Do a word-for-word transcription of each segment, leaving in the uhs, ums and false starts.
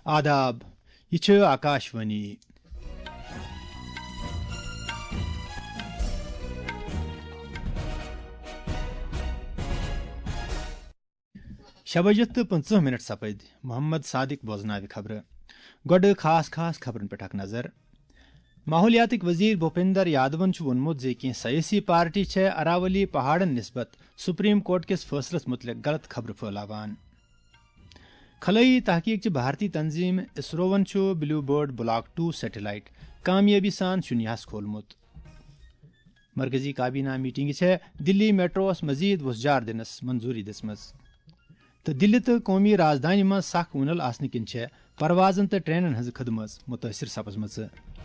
آداب، یہ چھ آکاشوانی شبجت تو پنچہ منٹ سپد محمد صادق بوزناوِ خبر گوڈ خاص خاص خبرن پہ اخ نظر۔ ماحولیاتک وزیر بھوپندر یادون وونمت زِ کینٛہہ سیاسی پارٹی چھے اراولی پہاڑن نسبت سپریم کورٹ کس فیصلس متعلق غلط خبر پھیلاوان۔ خلائی تحقیق چہ بھارتی تنظیم اسروون blue bird block two satellite کامیابی سان شنیاس کھولمت۔ مرکزی کابینہ میٹنگ چھے دلی میٹروس مزید وسجار دنس منظوری دسمز، تو دلی تو قومی رازدانی من سخ وونل آسن کن چھے پروازن تو ٹرینن ہز خدمت متاثر سپزمژ۔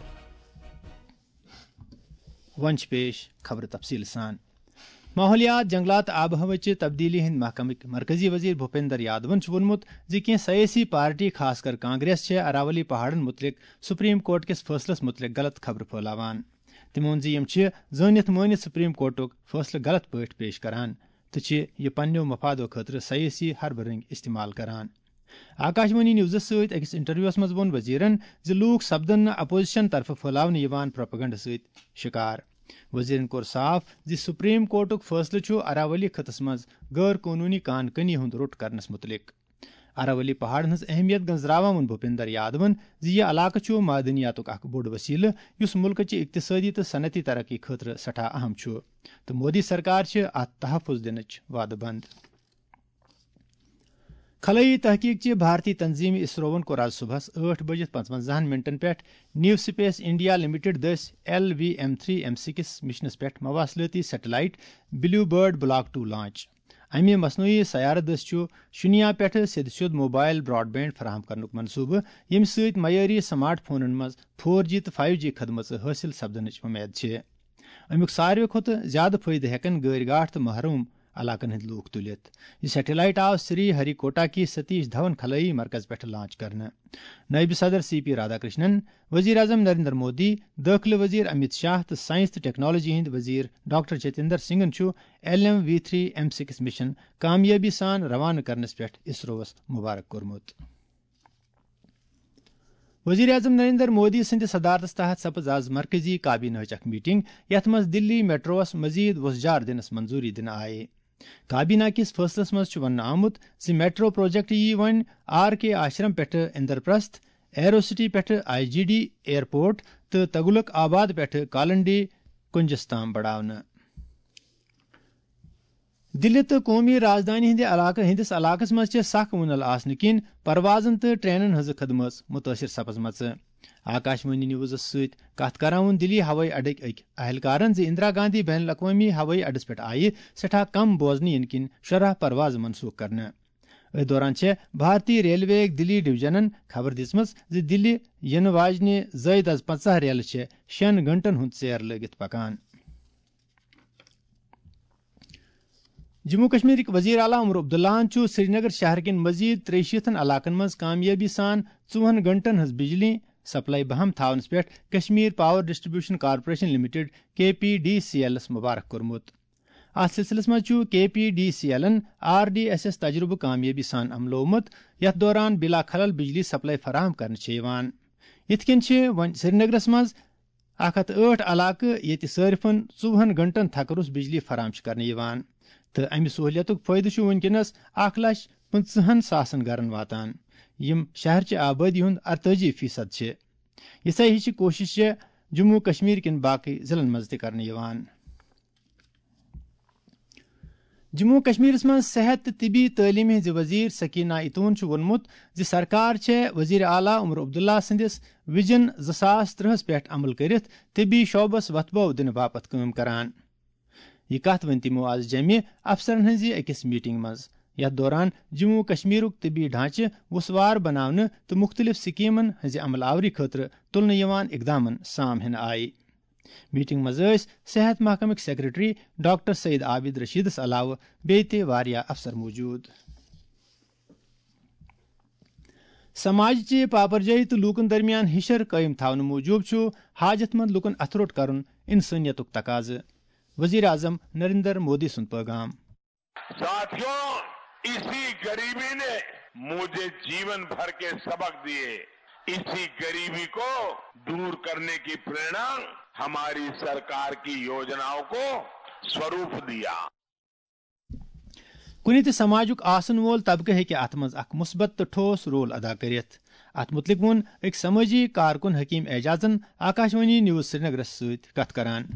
ونچ پیش خبر تفصیل سان۔ ماحولیات، جنگلات، آب و ہوا چہ تبدیلی ہند محکمک مرکزی وزیر بھوپندر یادون وونمت زِ کینٛہہ سیاسی پارٹی خاص کر کانگریس چھے اراولی پہاڑن متعلق سپریم کورٹ کس فیصلس متعلق غلط خبر پھیلاوان۔ تمو ووٚن زِ یم چھِ زٲنِتھ مٲنِتھ سپریم کورٹُک فٲصلہٕ غلط پٲٹھۍ پیش کران تہٕ چھِ یہِ پننیو مفادو خٲطرٕ سیٲسی ہربہٕ استعمال کران۔ آکاشوانی نیوزس سۭتۍ أکِس انٹرویوس منٛز ووٚن وزیرن زِ لوٗکھ سپدن نہٕ اپوزیشن طرفہٕ پھٔہلاونہٕ یِوان پروپیگنڈا سۭتۍ شکار۔ وزیرن کوٚر صاف زِ سپریم کورٹُک فٲصلہٕ چھُ اراولی خطس منٛز غٲر قونوٗنی کان کنی ہُنٛد روٚٹ کرنس متعلق۔ اراولی پہاڑن ہٕنٛز اہمیت گنزراوان ووٚن بھوپندر یادون زِ یہِ علاقہٕ چھُ معدنیاتُک اکھ بوٚڑ وسیلہٕ یُس مُلکٕچہِ اقتصٲدی تہٕ صنعتی ترقی خٲطرٕ سٮ۪ٹھاہ اہم چھُ، تہٕ مودی سرکار چھِ اتھ تحفظ دِنٕچ وعدٕ بنٛد۔ خلائی تحقیق چہ بھارتی تنظیم اسروون کوٚر آز صبحس ٲٹھ بجِتھ پنژونزاہن منٹن پٮ۪ٹھ نیو سپیس انڈیا لمیٹڈ دٔسۍ L V M three M six مشنس پٮ۪ٹھ مواصلٲتی satellite blue bird block two launch. امہِ مصنوعی سیارٕ دٔسۍ چھُ شُنیا پٮ۪ٹھٕ سیٚدِ سیوٚد موبائل براڈ بینڈ فراہم کرنُک منصوٗبہٕ، ییٚمہِ سۭتۍ معیٲری سمارٹ فونن منٛز فور جی تہٕ فایو جی خدمژٕ حٲصِل سپدنٕچ وۄمید چھِ۔ امیُک ساروی کھۄتہٕ زیادٕ فٲیدٕ ہٮ۪کن گٲرۍ گاٹھ تہٕ محروم علاقن ہٕنٛدۍ لوٗکھ تُلِتھ۔ یہ سیٹلائٹ آو سری ہری کوٹا کی ستیش دھون خلائی مرکز پٮ۪ٹھ لانچ کرنہٕ۔ نائب صدر سی پی رادھا کرشنن، وزیر اعظم نریندر مودی، دٲخلہٕ وزیر امت شاہ تہٕ سائنس تہٕ ٹیکنالوجی ہٕنٛدۍ وزیر ڈاکٹر جتیندر سنگھن چھُ L M V three M six mission کامیٲبی سان روانہٕ کرنس پٮ۪ٹھ اسرووس مبارک کوٚرمُت۔ وزیر اعظم نریندر مودی سٕنٛدِ صدارتس تحت سپٕز آز مرکزی کابینہٕچ اکھ میٹنگ یتھ منٛز دلی میٹروس مزید وسجار دِنس منظوری دِنہٕ آیہِ۔ کابینہ کس فٲصلس منٛز چھُ وننہٕ آمُت زِ میٹرو پروجیکٹ یی وۄنۍ آر کے آشرم پٮ۪ٹھٕ اندرپرست، ایرو سٹی پٮ۪ٹھٕ آئی جی ڈی ایئرپورٹ تہٕ تغلق آباد پٮ۪ٹھٕ کالنڈی کنجس تام بڑاونہٕ۔ دلی تہٕ قومی رازدانی ہندِ علاقہٕ ہندس علاقس منٛز چھِ سخ وُنل آسنہٕ کِنۍ پروازن تہٕ ٹرینن ہٕنٛز خدمت متٲثر سپزمژ۔ آکاشوانی نیوزس سۭتۍ کتھ کران ووٚن دلی ہوٲئی اڈٕکۍ أکۍ اہلکارن زِ اندرا گاندھی بین الاقوامی ہوٲئی اڈس پٮ۪ٹھ آیہِ سٮ۪ٹھاہ کم بوزنہٕ یِنہٕ کِنۍ شُراہ پروازٕ منسوخ کرنہٕ۔ أتھۍ دوران چھےٚ بھارتی ریلوے یٕکۍ دلی ڈویژنن خبر دِژمٕژ زِ دلی یِنہٕ واجنہِ زٲیِد از پنژاہ ریلہٕ چھےٚ شیٚن گنٹن ہُنٛد ژیر لٲگِتھ پکان۔ جموں کشمیرٕکۍ وزیر اعلیٰ عمر عبداللہن چھُ سری نگر شہر کٮ۪ن مزید ترٛیٚیہِ شیٖتن علاقن منٛز کامیٲبی سان ژوٚوُہن گنٹن ہٕنٛز بجلی سپلائی بہم تھاونس پٮ۪ٹھ Kashmir power distribution corporation limited K P D سی ایلس مبارک کوٚرمُت۔ اتھ سلسلس منٛز چھُ کے پی ڈی سی ایلن آر ڈی ایس ایس تجربہٕ کامیٲبی سان عملومُت، یتھ دوران بلا خلل بجلی سپلائی فراہم کرنہٕ چھےٚ یِوان۔ یِتھ کٔنۍ چھِ وۄنۍ سری نگرس منٛز اکھ ہتھ ٲٹھ علاقہٕ ییٚتہِ صٲرفن ژوٚوُہن گنٹن تھکہٕ روٚس بجلی فراہم چھِ کرنہٕ یِوان، تہٕ امہِ سہوٗلیتُک فٲیدٕ چھُ وُنکیٚنس اکھ لچھ پٕنژٕہن ساسن گرن واتان، یِم شہرچہِ آبٲدی ہُنٛد ارتٲجی فیصد چھِ۔ یِژھے ہِشہِ کوٗشش چھےٚ جموں کشمیر کٮ۪ن باقٕے ضلعن منٛز تہِ کرنہٕ یِوان۔ جموں کشمیرس منٛز صحت تہٕ طبی تعلیٖم ہٕنٛزِ وزیر سکینہ اتون چھُ ووٚنمُت زِ سرکار چھےٚ وزیر اعلیٰ عمر عبداللہ سٕنٛدِس وِجن زٕ ساس ترٕہس پٮ۪ٹھ عمل کٔرِتھ طبی شعبس وتھبو دِنہٕ باپتھ کٲم کران۔ یہِ کتھ ؤنۍ تِمو آز جمہِ افسرن ہٕنٛزِ أکِس میٹنگ منٛز، یتھ دوران جموں کشمیرُک طبی ڈھانچہٕ وُسوار بناونہٕ تہٕ مختلف سکیٖمن ہٕنٛزِ عمل آوری خٲطرٕ تُلنہٕ یِوان اقدامن سام ہٮ۪نہٕ آیہِ۔ میٹنگ منٛز ٲسۍ صحت محکمٕکۍ سیکرٹری ڈاکٹر سعید عابد رشیدس علاوٕ بیٚیہِ تہِ واریاہ افسر موٗجوٗد۔ سماجچہِ پاپرجٲیی تہٕ لوٗکن درمیان ہِشر قٲیِم تھاونہٕ موٗجوٗب چھُ حاجت منٛد لُکن اتھٕ روٚٹ کرُن انسٲنیتُک تقاضہٕ۔ وزیر اعظم نریندر مودی سُنٛد پیغام۔ ساتھیوں، اسی غریبی نے मुझे जीवन भर के सबक दिए, इसी गरीबी को दूर करने की प्रेरणा हमारी सरकार की योजनाओं को स्वरूप दिया। कुनि ते समाजुक आसन वोल तबके हेके अथ मज अख मुस्बत तो ठोस रोल अदा करित। अथ मुतलिक वोन एक समाजी कारकुन हकीम एजाजन आकाशवाणी न्यूज श्रीनगर सहित कथ करान।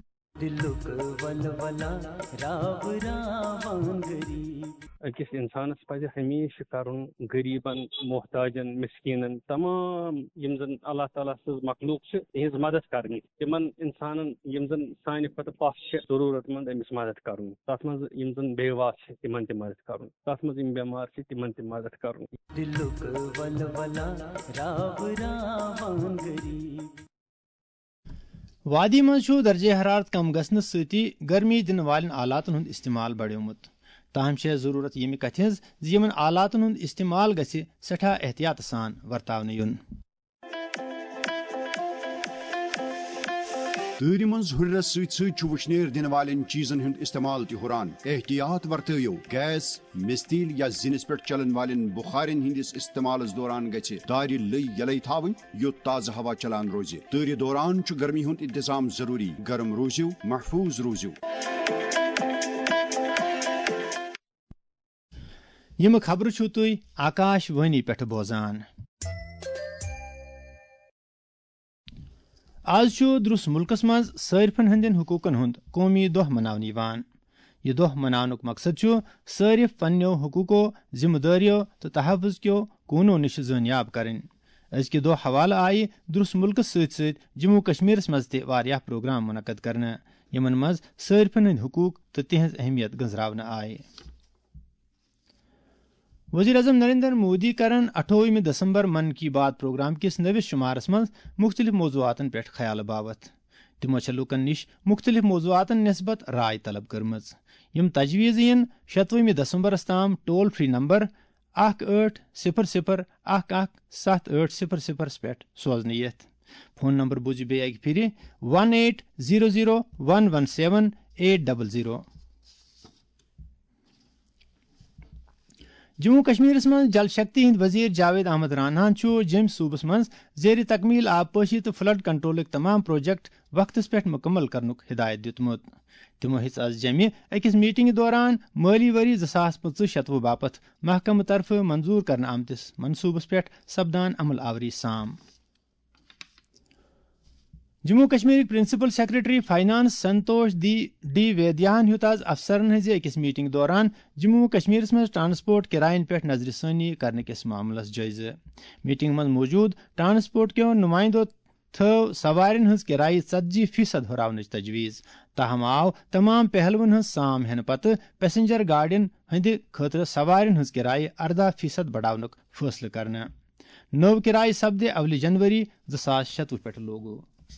अकिस इंसानस पज हमेशा करन गरीबन मोहताजन मिस्कीनन तमाम यम जन अल्लाह ताला सज मखलूक छ इहज मदद करनी तिमन इंसानन यम जन सानि खत पास छ जरूरतमंद अमिस मदद करन तथ मज यम जन बेवा छ तिमन ते मदद करन तथ मज यम बीमार छ तिमन ते मदद करन दिलुक वलवला राव रावन गरीब। वादी मज छु दर्जे हरारत कम गसन सती गर्मी दिन वालन आलातन हुंद इस्तेमाल बढ़्योमुत। ताहम छे जरूरत यमि कथ हज ज यमन आलातन हुंद इस्तेमाल गछि सठा एहतियात सान वर्तावने युन। तूर मज हुर्रस सत सत वुशनेर दिन वालन चीजन हुंद इस्तेमाल ति हुरान। एहतियात वर्तयो गैस मिस्तील या जिनिस पे चलन वालन बुखारिन हिंदिस इस्तेमाल दौरान गछि दारि लई यलै थावन यो ताजा हवा चलान रोजे। तूर दौरान छु गर्मी हुंद इंतजाम जरूरी, गर्म रोजियो महफूज रोजियो। यम खबर छु तुई आकाशवाणी पेठ बोजान। आज छु दुरुस मुल्कस मज सारिफन हंदन हुकूकन हुंद कौमी दोह मनावन यवान। यह दोह मनावनुक मकसद छु सारिफ पन्नो हुकूको जिम्मेदारियों तो तहफ़्फ़ुज़ क्यों कूनो निश ज़नियाब करें। अजके दो हवाला आई दुरुस मुल्कस सत सत जम्मू कश्मीर मज ते वारियाह प्रोग्राम मुनक़द करने यमन मज सारिफन हंद हुकूक तो तिहंज अहमियत गंजरावना आए। वज़ीर आज़म नरेंद्र मोदी करन अठोवह दिसंबर मन की बात प्रोग्राम किस नविस शुमारस मज मुख्तलिफ मौज़ूआतन पेठ ख्याल बाबत। तिमो छ लुकन निश मुख्तलिफ मौज़ूआतन निस्बत राय तलब करमज। यम तजवीज़ यन शतवह दिसंबरस ताम टोल फ्री नंबर अख आठ सिफर सिफर अख अख सत आठ सिफर सिफर पेठ सोजन यथ। फोन नंबर बुझ बे अग फिर one eight zero zero one one seven eight double zero. Jammu Kashmir मज जल शक्ति हिंद वजीर जावेद अहमद रानान जम सूबस मज जेर तकमील आबपाशी तो फ्लड कंट्रोल तमाम प्रोजेक्ट वक्तस पे मुकम्मल करनुक हिदायत दितमुत। तिमो हिच आज जमि अकिस मीटिंग दौरान माली वरी जसास पंच शतवु बापत महकम तरफ मंजूर करने आमतिस मनसूबस पे सपदान अमल आवरी साम। Jammu Kashmir principal secretary finance Santosh दी डी वेदियान हुत आज अफसरन हज अकिस मीटिंग दौरान जम्मू कश्मीर में ट्रांसपोर्ट किरायन पे नजरसानी करने किस मामलस जायजे। मीटिंग में मौजूद ट्रांसपोर्ट के नुमाइंदो थव सवारिन हज किराय षतजी फीसद हुरावन तजवीज। ताहम आव तमाम पहलवन हज साम हेन पत पैसेंजर गाड़ियन हंद खतर सवारिन हज किराय अर्दा फीसद बढ़ावनुक फैसले करने। नव किराय सपदे अवली जनवरी जसास शतवु पे लोगो।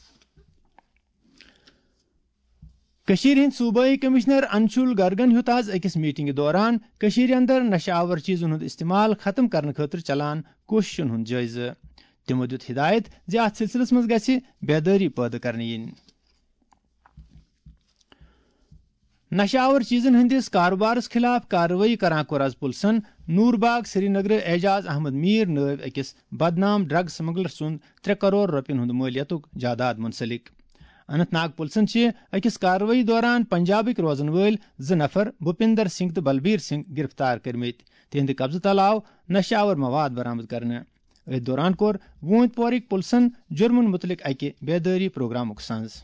कशीर हिंद सूबाई कमिश्नर अंशुल गर्गन हुत आज अकिस मीटिंग दौरान कशीर अंदर नशावर चीजन हुंद इस्तेमाल खत्म करने खतर चलान कोशिशन हुंद जायज़। तिमो दित हिदायत जे अथ सिलसिलस मज गछि बेदारी पैदा करने यिन। नशावर चीजन हंदिस कारोबारस खिलाफ कार्रवाई करान कोर आज पुलिसन नूरबाग श्रीनगर एजाज अहमद मीर नव अकिस बदनाम ड्रग स्मगलर सुंद त्रे करोड़ रुपयन हुंद मालियतुक जायदाद मुंसलिक। अनंतनाग पुलिसन अकिस कार्रवाई दौरान पंजाबिक रोजन वल ज नफर भूपिंदर सिंह तो बलबीर सिंह गिरफ्तार करमित। तिहंद कब्ज तल आव नशावर मवाद बरामद करने। अथ दौरान कोर वूंदपोरिक पुलिसन जुर्मन मुतलिक अकि बेदारी प्रोग्रामुक संज।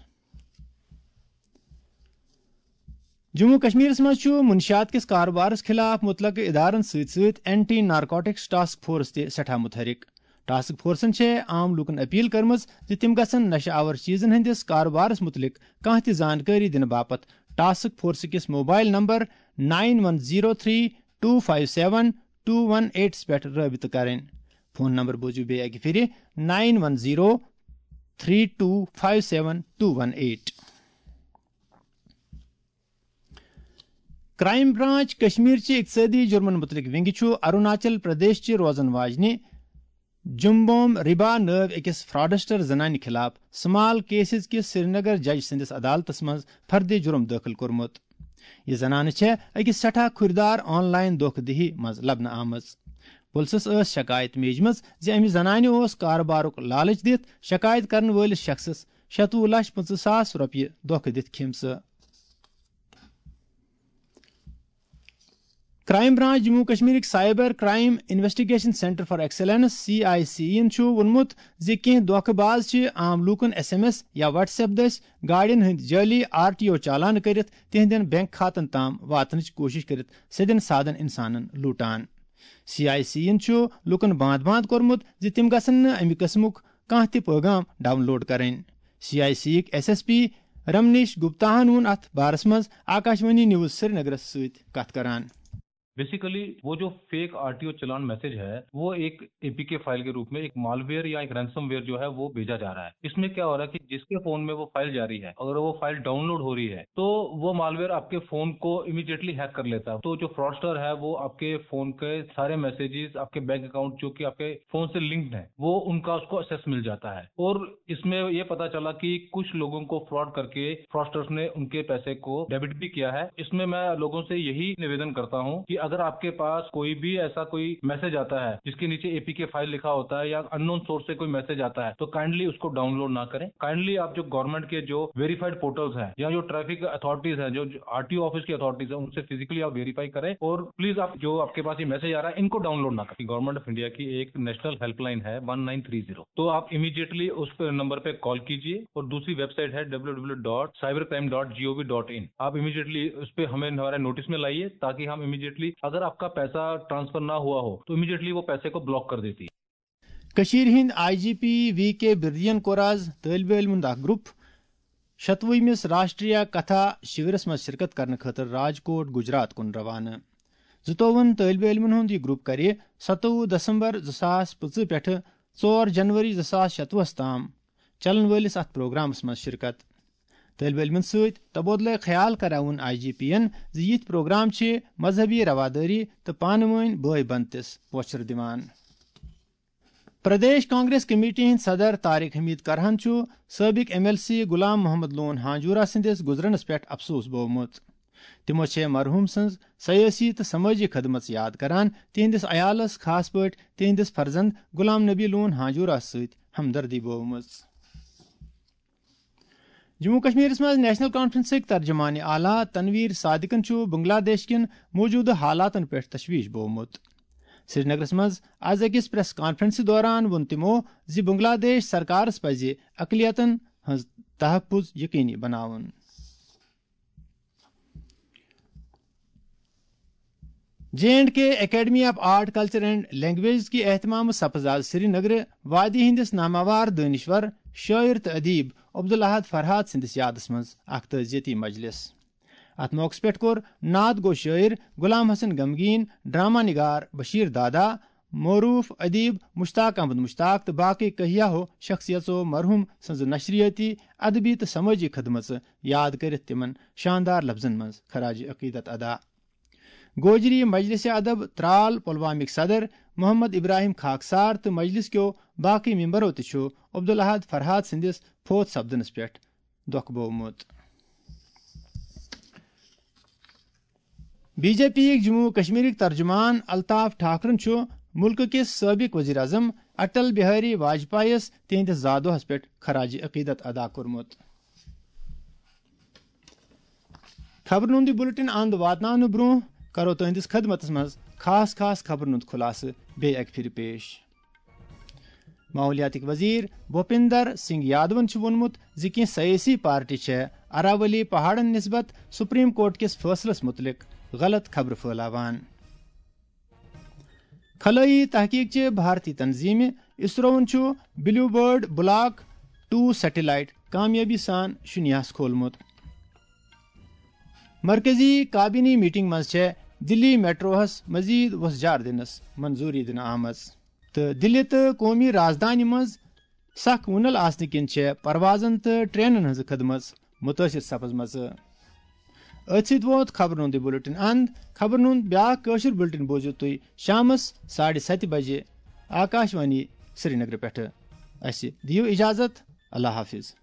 जम्मू कश्मीर मज मुनशियात किस कारोबारस खिलाफ मुतलक इदारन सत सत एंटी नारकोटिक्स टास्क फोर्स ते सठा मुतहरिक। टास्क फोर्सन आम लूकन अपील करमज जे तिम गसन नशा आवर चीजन हंदिस कारोबारस मुतलिक कह ति जानकारी दिन बापत टास्क फोर्स किस mobile number nine one zero three two five seven two one eight पे रबित करें। फोन नंबर बोजू बे अग फिर nine one zero three two five seven two one eight. Crime branch Kashmir इकतसादी जुर्मन मुतलिक विंग अरुणाचल प्रदेश रोजन वाजने जुम्बोम रिबा नव अकिस फ्रॉडस्टर जनान खिलाफ स्मॉल केसेस किस श्रीनगर जज सदिस अदालत मज फर्द जुर्म दाखिल कोरमुत। यह जनान अकिस सठा खुरदार ऑनलाइन धोखदही मज लबन आमज। پُلسس ٲس شکایت میجمٕژ زِ أمِس زنانہِ اوس کارٕبارُک لالچ دِتھ شکایت کرن وٲلِس شخصس شتوُہ لچھ پٕنٛژٕ ساس رۄپیہِ دھوکہٕ دِتھ کھیٚمۍ سۄ. کرائم برانچ جموں کشمیرٕکۍ cyber crime investigation centre for excellence C I C ین چھُ ووٚنمُت زِ کینٛہہ دھوکہٕ باز چھِ عام لوٗکن ایس ایم ایس یا واٹس ایپ دٔسۍ گاڑین ہٕنٛدۍ جعلی آر ٹی او چالان کٔرِتھ تِہنٛدٮ۪ن بینک کھاتن تام واتنٕچ کوٗشش کٔرِتھ سیٚدٮ۪ن سادن انسانن لوٗٹان. سی آئی سی ین چھُ لوٗکن باند باند کوٚرمُت زِ تِم گژھن نہٕ امہِ قٕسمُک کانٛہہ تہِ پیغام ڈاؤن لوڈ کرٕنۍ. سی I C یِکۍ S S P رمنیش گپتاہن ووٚن اتھ بارس منٛز آکاشوانی نیوز سری نگرس سۭتۍ کتھ کران. بیسیکلی وہ جو fake R T O challan message ہے وہ ایک اے پی کے فائل کے روپ میں ایک مال ویئر یا ایک رینسم ویئر جو ہے وہ بھیجا جا رہا ہے. اس میں کیا ہو رہا ہے کہ جس کے فون میں وہ فائل جاری ہے اگر وہ فائل ڈاؤن لوڈ ہو رہی ہے تو وہ مال ویئر آپ کے فون کو امیڈیٹلی ہیک کر لیتا ہے. تو جو فراڈسٹر ہے وہ آپ کے فون کے سارے میسیجز آپ کے بینک اکاؤنٹ جو کہ آپ کے فون سے لنکڈ ہیں وہ ان کا اس کو ایکسیس مل جاتا ہے. اور اس میں یہ پتا چلا کہ کچھ لوگوں کو فراڈ کر کے فراڈسٹرز نے ان کے پیسے کو ڈیبٹ بھی کیا ہے. اس میں میں لوگوں سے یہی نویدن کرتا ہوں کہ اگر آپ کے پاس کوئی بھی ایسا کوئی میسج آتا ہے جس کے نیچے اے پی کے فائل لکھا ہوتا ہے یا ان نون سورس سے کوئی میسج آتا ہے تو کائنڈلی اس کو ڈاؤن لوڈ نہ کریں. کائنڈلی آپ جو گورنمنٹ کے جو ویریفائڈ پورٹلز ہیں یا جو ٹریفک اتھارٹیز ہیں جو آر ٹی او آفس کی اتھارٹیز ہیں ان سے فزیکلی آپ ویریفائی کریں اور پلیز آپ جو آپ کے پاس یہ میسج آ رہا ہے ان کو ڈاؤن لوڈ نہ کریں. گورنمنٹ آف انڈیا کی ایک نیشنل ہیلپ لائن ہے ون نائن تھری زیرو تو آپ امیڈیٹلی اس نمبر پہ کال کیجیے. اور دوسری ویب سائٹ ہے W W dot cyber crime dot G O V dot in. آپ امیڈیٹلی اس پہ ہمیں ہمارے نوٹس میں لائیے تاکہ ہم امیڈیٹلی اگر آپ کا پیسہ ٹرانسفر نہ ہوا ہو تو امیڈیٹلی وہ پیسے کو بلاک کر دیتی ہے. کشیر ہند آئی جی پی وی کے بردین کوٚر آز طالب علم ہُنٛد اکھ گروپ شتوُہمس راشٹریہ کتھا شِورس منٛز شرکت کرنہٕ خٲطرٕ راجکوٹ گجرات کُن روانہٕ. زٕتووُہن طالب علمن ہُنٛد یہِ گروپ کرِ ستووُہ دسمبر زٕ ساس پٕنٛژٕ پٮ۪ٹھٕ ژور جنوری زٕ ساس شتوُہس تام چلن وٲلِس اتھ پروگرامس منٛز شرکت. طالب علمن سۭتۍ تبادلہ خیال کراوُن آئی جی پی ین زِ یِتھۍ پروگرام چھِ مذہبی روادٲری تہٕ پانہٕ ؤنۍ بٲے بنتِس پوچھر دِوان. پردیش کانگریس کمیٹی ہٕنٛدۍ صدر طارق حمید کرہن چھُ سٲبق ایم ایل سی غلام محمد لون ہانجورہ سٕنٛدِس گُزرنس پٮ۪ٹھ افسوس بوٚومُت. تِمو چھےٚ مرحوٗم سٕنٛز سیٲسی تہٕ سمٲجی خدمت یاد کران تِہنٛدِس عیالس خاص پٲٹھۍ تِہنٛدِس فرزند غلام نبی لون ہانجورہ سۭتۍ ہمدردی بوٚومٕژ. جموں کشمیرس منٛز نیشنل کانفرنسٕکۍ ترجمان اعلیٰ تنویر صادقن چھُ بنگلہ دیش کٮ۪ن موٗجوٗدٕ حالاتن پٮ۪ٹھ تشویش بوٚومُت. سری نگرس منٛز آز أکِس پریس کانفرنسہِ دوران ووٚن تِمو زِ بنگلہ دیش سرکارس پزِ اقلیتن ہٕنٛز تحفظ یقینی بناوُن. J and K academy of art culture and language کی اہتمام سپز آز سری نگر وادی ہندس ناماوار دانشور شاعر تو ادیب عبدالاحد فرحات سندس یادس مز اخ تعزیتی مجلس. ات موقع پہ کور نعت گو شاعر غلام حسن غمگین، ڈرامہ نگار بشیر دادا، معروف ادیب مشتاق احمد مشتاق تو باقی کہیاہو شخصیتو مرحوم سز نشریاتی ادبی تو سماجی خدمت یاد کرت تمن شاندار لفظن مز خراج عقیدت ادا. گوجری مجلس ادب ترال پلوامک صدر محمد ابراہیم خاکسار تو مجلس کیو باقی ممبرو تہ عبدالاحد فرحات سندس فوت سپدنس پہ دکھ بومت. بی جے پی جموں کشمیرک ترجمان الطاف ٹھاکرن ملک کس سابق وزیر اعظم اٹل بہاری واجپائیس تہندس زادوہس پہ خراج عقیدت ادا کورمت. خبرن ہند بلٹن اند واتنہ برو کرو تہندس خدمتس مز خاص خاص خبرن ہند خلاصہ بے اک پھر پیش. ماحولیاتک وزیر بھوپندر سنگھ یادون وونمت زِ کینٛہہ سیاسی پارٹی چھےٚ اراولی پہاڑن نسبت سپریم کورٹ کس فیصلس متعلق غلط خبر پھہلاوان. خلائی تحقیق چہ بھارتی تنظیم اسروون blue bird block two satellite کامیابی سان شنیاس کھولمت. مرکزی کابینی میٹنگ مز دلی میٹروہس مزید وسجار دنس منظوری دن آمز تو دلی تو قومی رازدانی مز سخ وُنل آسنہ کن پروازن تو ٹرینن ہز خدمت متاثر سپزمژ. ات ست ووت خبرن ہند بلٹن اند. خبرن ہند بیاکھ کٲشُر بلٹن بوزِو تُہۍ شامس ساڑِ ستہِ بجے آکاشوانی سری نگر پٮ۪ٹھٕ. اسہِ دِیِو اجازت. اللہ حافظ.